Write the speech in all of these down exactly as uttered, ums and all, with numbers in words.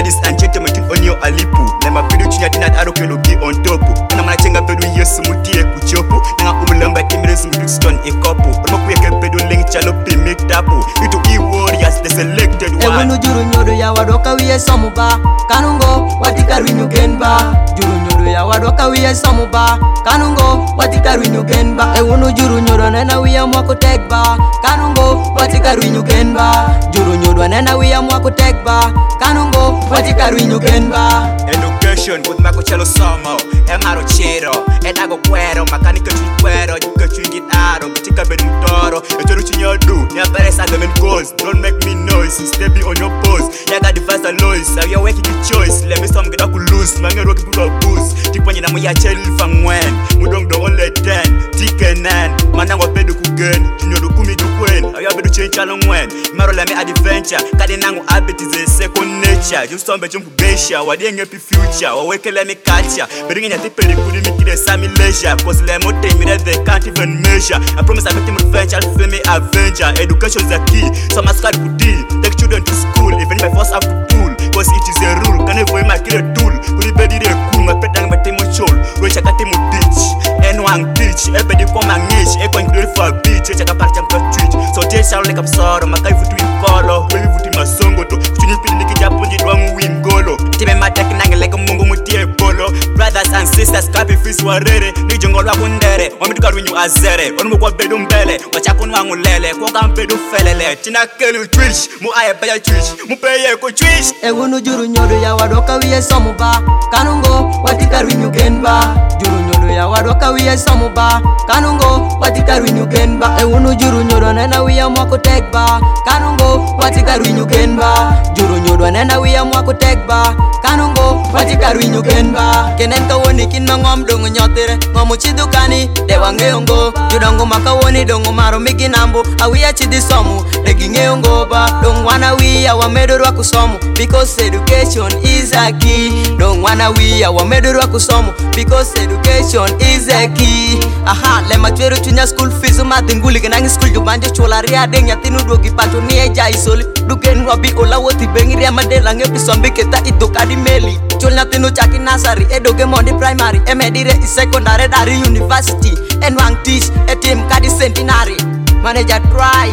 Ladies and gentlemen, tin onyo alipu. Na mapedu chinya tina aro kelo gi on topu. Na mana chenga pedu yesu mutie kuchopu. Na umulamba timresu muduston e kopu. Roma kuyeke pedu ling chalo pimi tapu. Itu e warriors, the selected one. Ewunu juru nyodo ya wadoka wiye somuba. Kanungo, watika rinyu genba. Juru nyodo ya wadoka wiye somuba. Kanungo, watika rinyu genba. Ewunu juru nyodo nena wiya mwako tegba. Kanungo, watika rinyu genba. Juru nyodo nena wiya mwako tegba. Kanungo, watika rinyu genba. Education, with mako chelo somo. Emaro chero, edago cuero. Makanika chukwero, juka chungit aro. Kichika bedu toro, etoru chinyodu. Nya peres and them goals. Don't make me noise, stay be on your pose. Yaga device and lois, so you're making a choice. Let me some get up loose, mange rocky people booze. Tipanya na muya cheli fang wen. Mudong do only ten, tiken nan. Manango pedu kugen, jinyo do kumi do kwen. Ayo bedu change along wen. Maro la me adventure, kade nango habit is a second nature. Just some bejum kubesha, wadenge pi future. Waweke le me culture, bedu ngenya tipeli kudi mi kide sami leisure. Cause le mo take me that they can't even measure. I promise I make them adventure, I'll feel me adventure. Education is the key, so my squad could deal. Take children to school, even if I force have to pull. Cause it is a rule, can never my kid a tool. Kuri bedi de cool, my pet and my temo chol. Rocha katemo teach, and one teach. Everybody come and niche, echo included for a beach. Check a part of twitch. So they sound like I'm sorry, my guy foot in color. Baby foot in my song, go to Chuni Pin Niki Japan, you don't win golo. Time my tech nang like a mungo mutie polo. Brothers and sisters, copy fish were ready. Nijungo wa kundere, wame tuka winyu azere. Onu mkwa bedu mbele, wachakunu wangu lele. Kwa kampedu felele, tina kelu twitch. Mu aye paya twitch, mu peye ko twitch. Ewunu juru nyodo ya wadoka wiye somuba. Kanungo, watika rinyu genba. Juru nyodo ya wadoka wiye somuba. Kanungo, watika rinyu genba. Ewunu juru nyodo nena wiya mwako tegba. Kanungo, watika rinyu genba. Juru nyodo nena wiya mwako tegba. Kanungo, watika rinyu genba. Kenen ka woni kin mangom dongo nyotere. Ngomu chidukani, dewa ngeyongo. Judongo maka woni dongo maro miki nambo. Awiya chidi somu, degi ngeyongo ba. Don't wanna we awa medoro wa kusomu. Because education is a key. Don't wanna we awa medoro wa kusomu. Because education is a key. Aha, lema chweru chunya school fees. Umadinguli kenangi school jubanje chola ria deng. Yatinu dogi pato ni eja isoli. Dugen wabi ola woti bengi ria madela nge pisombi keta idokadi meli. Chol nyatinu chaki nasari, edoge mondi primary. Emedire is secondary, dari university. Enwang teach, etim kadi centenary. Manager try,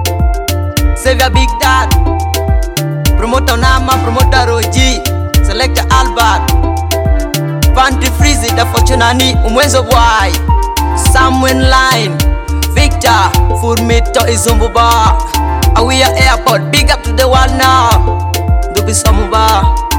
save your big dad. Promoter Nama, promoter Roji, selector Albert, Panty Freezy, the Fortunani, Umwezo Boy, Samuel Line, Victor, Furmito Izumbuba. Awia Airport, big up to the world now. Dubi Samuba.